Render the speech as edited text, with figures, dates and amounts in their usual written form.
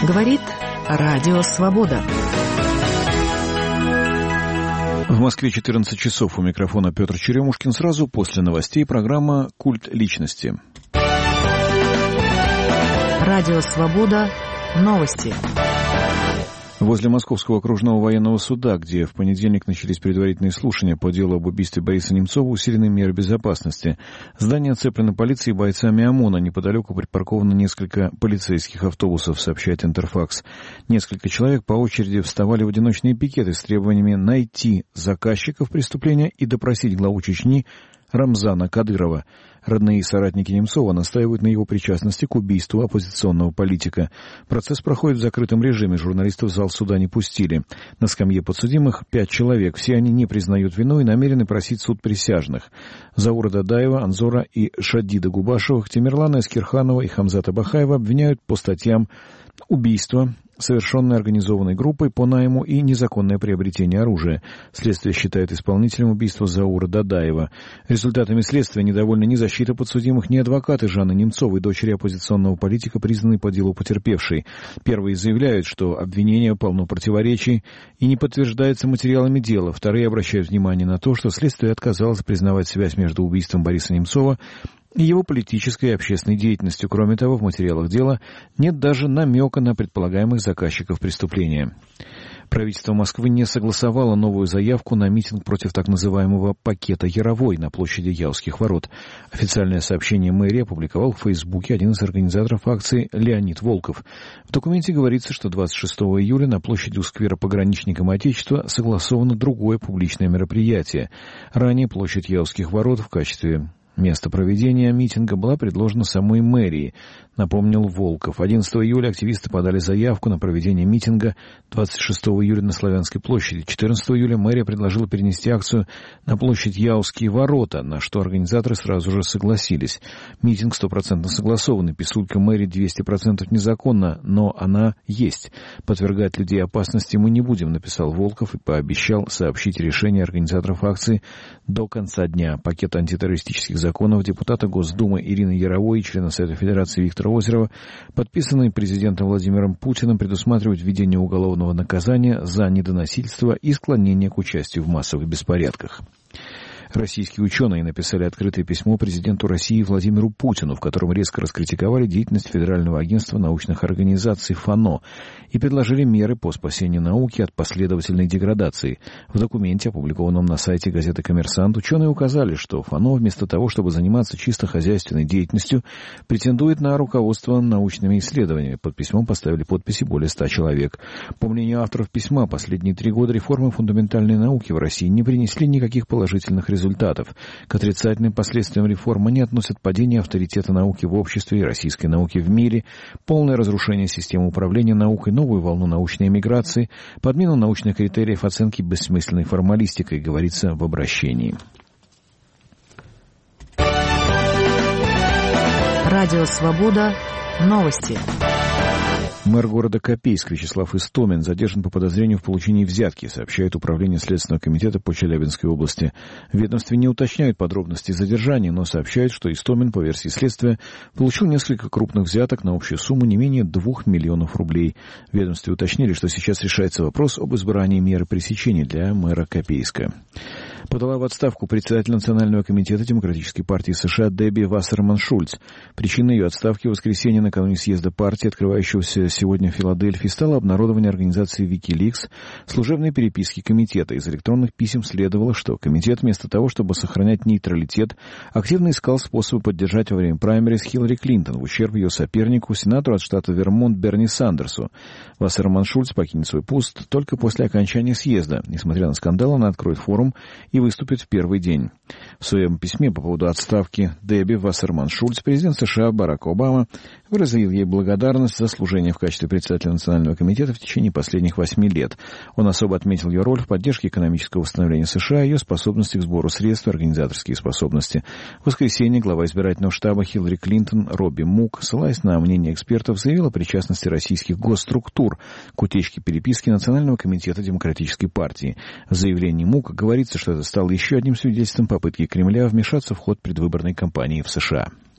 Говорит Радио Свобода. В Москве 14 часов. У микрофона Петр Черемушкин. Сразу после новостей программа «Культ личности». Радио Свобода. Новости. Возле Московского окружного военного суда, где в понедельник начались предварительные слушания по делу об убийстве Бориса Немцова, усилены меры безопасности. Здание оцеплено полицией и бойцами ОМОНа. Неподалеку припарковано несколько полицейских автобусов, сообщает Интерфакс. Несколько человек по очереди вставали в одиночные пикеты с требованиями найти заказчиков преступления и допросить главу Чечни Рамзана Кадырова. Родные и соратники Немцова настаивают на его причастности к убийству оппозиционного политика. Процесс проходит в закрытом режиме. Журналистов в зал суда не пустили. На скамье подсудимых 5 человек. Все они не признают вину и намерены просить суд присяжных. Заура Дадаева, Анзора и Шадида Губашевых, Тимирлана Эскирханова и Хамзата Бахаева обвиняют по статьям убийство, совершенное организованной группой по найму и незаконное приобретение оружия. Следствие считает исполнителем убийства Заура Дадаева. Результатами следствия недовольны ни защита подсудимых, ни адвокаты Жанны Немцовой, дочери оппозиционного политика, признанной по делу потерпевшей. Первые заявляют, что обвинение полно противоречий и не подтверждается материалами дела. Вторые обращают внимание на то, что следствие отказалось признавать связь между убийством Бориса Немцова и его политической и общественной деятельностью. Кроме того, в материалах дела нет даже намека на предполагаемых заказчиков преступления. Правительство Москвы не согласовало новую заявку на митинг против так называемого пакета Яровой на площади Яузских ворот. Официальное сообщение мэрии опубликовал в Фейсбуке один из организаторов акции Леонид Волков. В документе говорится, что 26 июля на площади у сквера Пограничникам Отечества согласовано другое публичное мероприятие. Ранее площадь Яузских ворот в качестве место проведения митинга была предложена самой мэрией, напомнил Волков. 11 июля активисты подали заявку на проведение митинга 26 июля на Славянской площади. 14 июля мэрия предложила перенести акцию на площадь Яузские ворота, на что организаторы сразу же согласились. Митинг 100% согласованный, писулька мэрии 200% незаконна, но она есть. Подвергать людей опасности мы не будем, написал Волков и пообещал сообщить решение организаторов акции до конца дня. Пакет антитеррористических законов депутата Госдумы Ирины Яровой и члена Совета Федерации Виктора Озерова, подписанный президентом Владимиром Путиным, предусматривает введение уголовного наказания за недоносительство и склонение к участию в массовых беспорядках. Российские ученые написали открытое письмо президенту России Владимиру Путину, в котором резко раскритиковали деятельность Федерального агентства научных организаций ФАНО и предложили меры по спасению науки от последовательной деградации. В документе, опубликованном на сайте газеты «Коммерсант», ученые указали, что ФАНО вместо того, чтобы заниматься чисто хозяйственной деятельностью, претендует на руководство научными исследованиями. Под письмом поставили подписи более 100 человек. По мнению авторов письма, последние 3 года реформы фундаментальной науки в России не принесли никаких положительных результатов. К отрицательным последствиям реформы не относят падение авторитета науки в обществе и российской науки в мире, полное разрушение системы управления наукой, новую волну научной эмиграции, подмену научных критериев оценки бессмысленной формалистикой, говорится в обращении. Радио Свобода. Новости. Мэр города Копейск Вячеслав Истомин задержан по подозрению в получении взятки, сообщает Управление Следственного комитета по Челябинской области. В ведомстве не уточняют подробности задержания, но сообщают, что Истомин, по версии следствия, получил несколько крупных взяток на общую сумму не менее 2 миллионов рублей. В ведомстве уточнили, что сейчас решается вопрос об избрании меры пресечения для мэра Копейска. Подала в отставку председатель Национального комитета Демократической партии США Дебби Вассерман-Шульц. Причиной ее отставки в воскресенье накануне съезда партии, открывающегося сегодня в Филадельфии, стало обнародование организации Wikileaks служебной переписки комитета. Из электронных писем следовало, что комитет вместо того, чтобы сохранять нейтралитет, активно искал способы поддержать во время праймериз Хиллари Клинтон в ущерб ее сопернику, сенатору от штата Вермонт Берни Сандерсу. Вассерман-Шульц покинет свой пост только после окончания съезда. Несмотря на скандал, она откроет форум и выступит в первый день. В своем письме по поводу отставки Дебби Вассерман-Шульц президент США Барак Обама выразил ей благодарность за служение в качестве председателя Национального комитета в течение последних 8 лет. Он особо отметил ее роль в поддержке экономического восстановления США, ее способности к сбору средств и организаторские способности. В воскресенье глава избирательного штаба Хиллари Клинтон Робби Мук, ссылаясь на мнение экспертов, заявил о причастности российских госструктур к утечке переписки Национального комитета Демократической партии. В заявлении Мук говорится, что это стало еще одним свидетельством попытки Кремля вмешаться в ход предвыборной кампании в США.